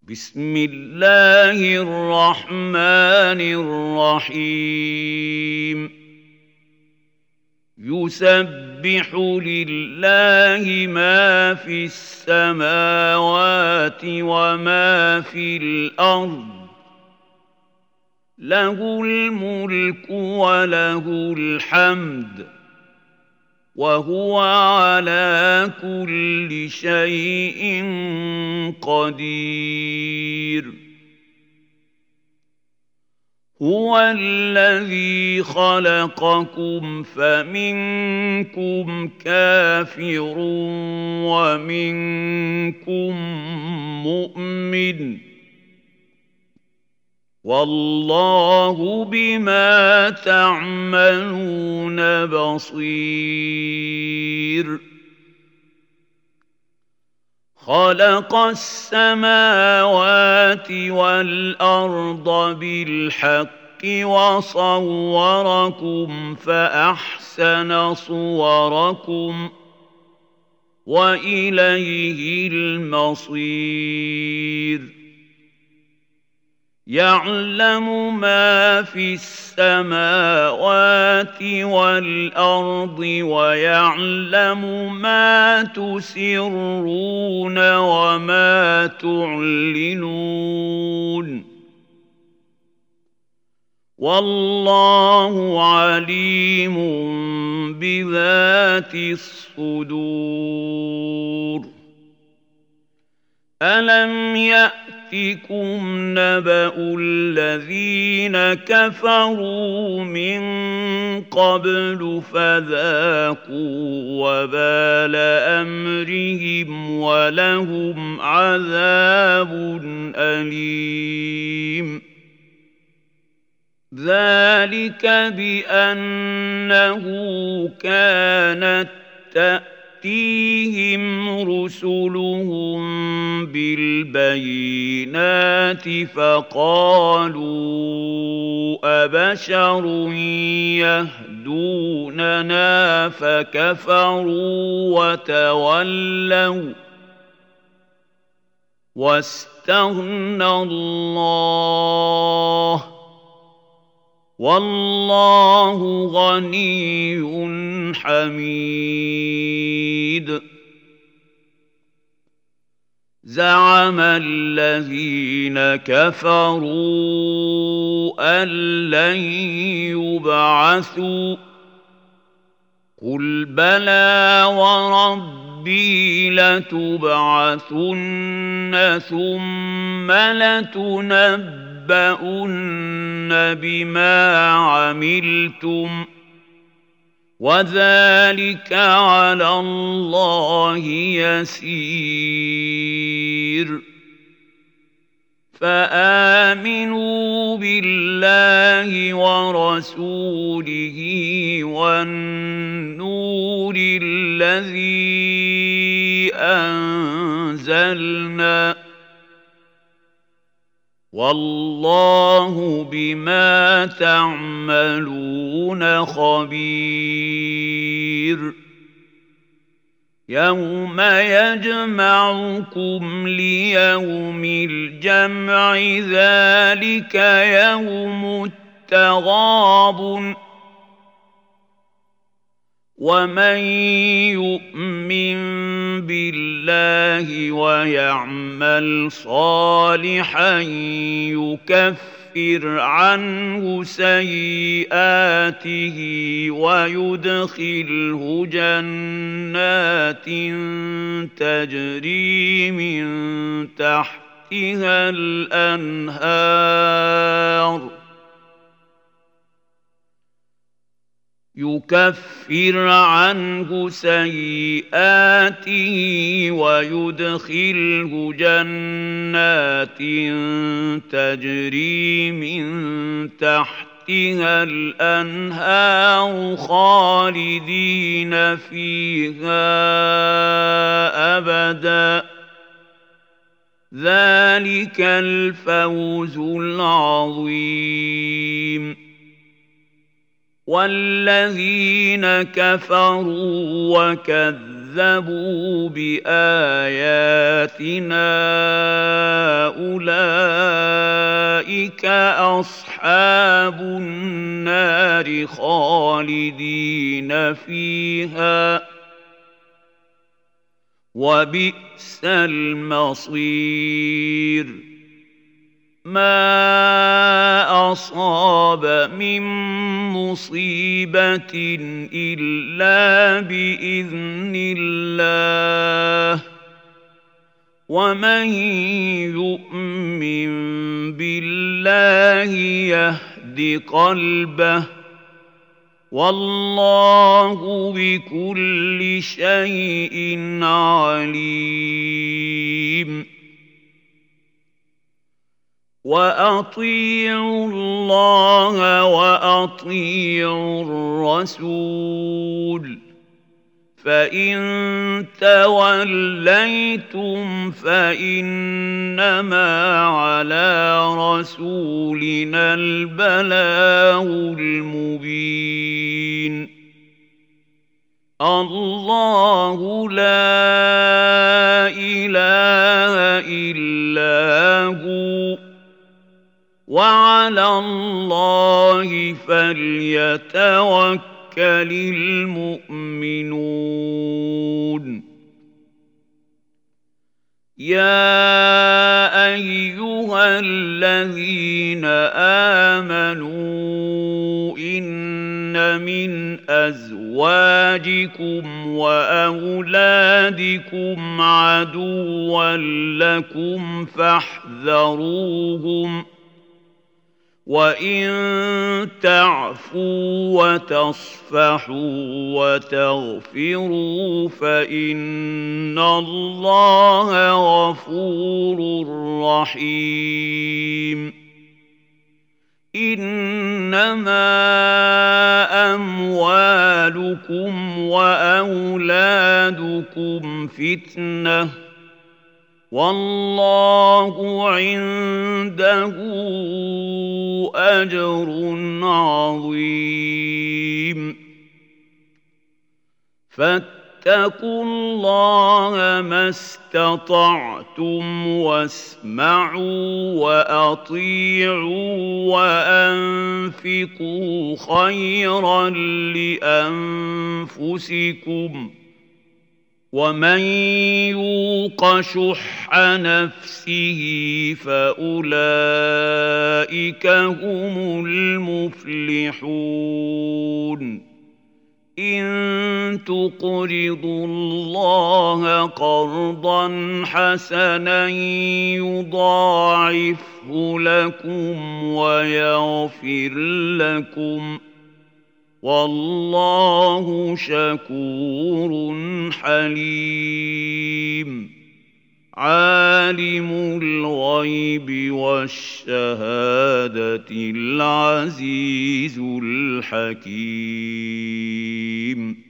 بسم الله الرحمن الرحيم يسبح لله ما في السماوات وما في الأرض له الملك وله الحمد وهو على كل شيء قدير هو الذي خلقكم فمنكم كافر ومنكم مؤمن والله بما تعملون بصير خلق السماوات والأرض بالحق وصوركم فأحسن صوركم وإليه المصير يعلم ما في السماوات والأرض ويعلم ما تسرون وما تعلنون والله عليم بذات الصدور ألم يأتكم نبأ الذين كفروا من قبل فذاقوا وبال أمرهم ولهم عذاب أليم ذلك بأنه كانت تأتيهم رسلهم بالبينات فقالوا أبشر يهدوننا فكفروا وتولوا واستغنى الله والله غني حميد زعم الذين كفروا أن لن يبعثوا قل بلى وربي لتبعثن ثم لتنبؤن بما عملتم وذلك على الله يسير فآمنوا بالله ورسوله والنور الذي أنزلنا والله بما تعملون خبير يوم يجمعكم ليوم الجمع ذلك يوم التغابن ومن يؤمن بالله ويعمل صالحا يكفر عنه سيئاته ويدخله جنات تجري من تحتها الأنهار يكفر عنه سيئاته ويدخله جنات تجري من تحتها الأنهار خالدين فيها أبدا ذلك الفوز العظيم والذين كفروا وكذبوا بآياتنا أولئك أصحاب النار خالدين فيها وبئس المصير ما أصاب من مصيبة إلا بإذن الله ومن يؤمن بالله يهد قلبه والله بكل شيء عليم وأطيعوا الله وأطيعوا الرسول فإن توليتم فإنما على رسولنا البلاغ المبين الله لا إله إلا هو وعلى الله فليتوكل المؤمنون يا أيها الذين آمنوا إن من أزواجكم وأولادكم عدوا لكم فاحذروهم وإن تعفوا وتصفحوا وتغفروا فإن الله غفور رحيم إنما أموالكم وأولادكم فتنة والله عنده أجر عظيم فاتقوا الله ما استطعتم واسمعوا وأطيعوا وأنفقوا خيرا لأنفسكم ومن يوق شح نفسه فأولئك هم المفلحون إن تقرضوا الله قرضا حسنا يضاعفه لكم ويغفر لكم والله شكور حليم عالم الغيب والشهادة العزيز الحكيم